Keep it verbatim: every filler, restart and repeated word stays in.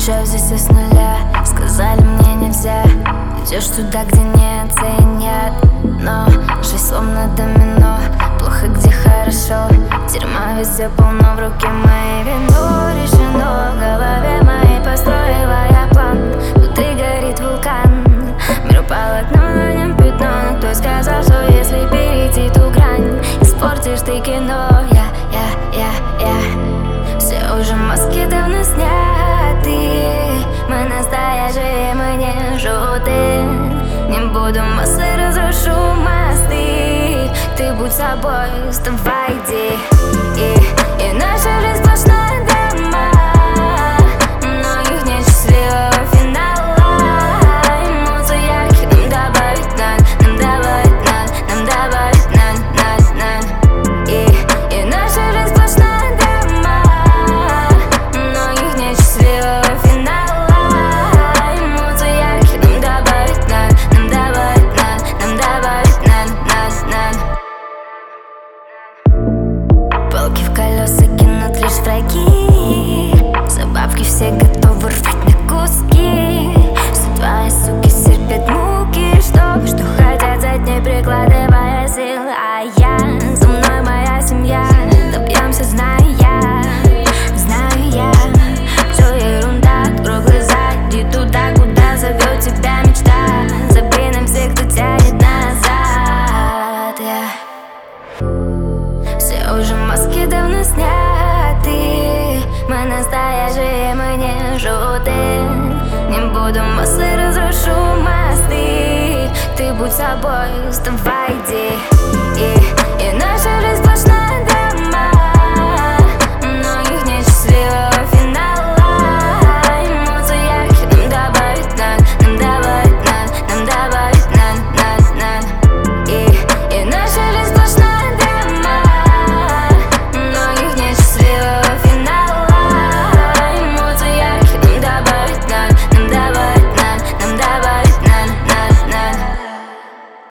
Начав здесь с нуля, сказали мне нельзя. Идешь туда, где не оценят. Но жизнь словно домино, плохо где хорошо. Тюрьма везде полно, в руке моей вино решено. В голове моей построила я план. Внутри горит вулкан, мир полотно, на нем пятно. Но кто сказал, что если перейти ту грань, испортишь ты кино? Я, я, я, я. Все уже маски давно сняты. Мы настоящие, мы не желтые. Не буду массы, разрушу мосты. Ты будь собой, вставай, иди. И, и наша жизнь сплошная драма. Многих нет счастливого финала. Эмоций ярких нам добавить надо, нам добавить надо, нам добавить надо, надо, надо. И, и наша жизнь сплошная драма. Многих нет счастливого финала. Эмоций ярких нам добавить надо, нам добавить надо, нам добавить надо, надо, надо. Палки в колеса кинут лишь враги. За бабки все готовы рвать на куски. Все твои суки терпят муки, чтоб что хотят за дней, прикладывая сил. А я, за мной моя семья. Добьемся, знаю я, знаю я. Все ерунда, открой глаза, иди туда, куда зовет тебя мечта. Забей на всех, кто тянет назад, yeah. Все уже маски давно сняты. Мы настоящие, мы не желтые. Не буду массы, разрушу мосты. Ты будь собой, вставай, иди. И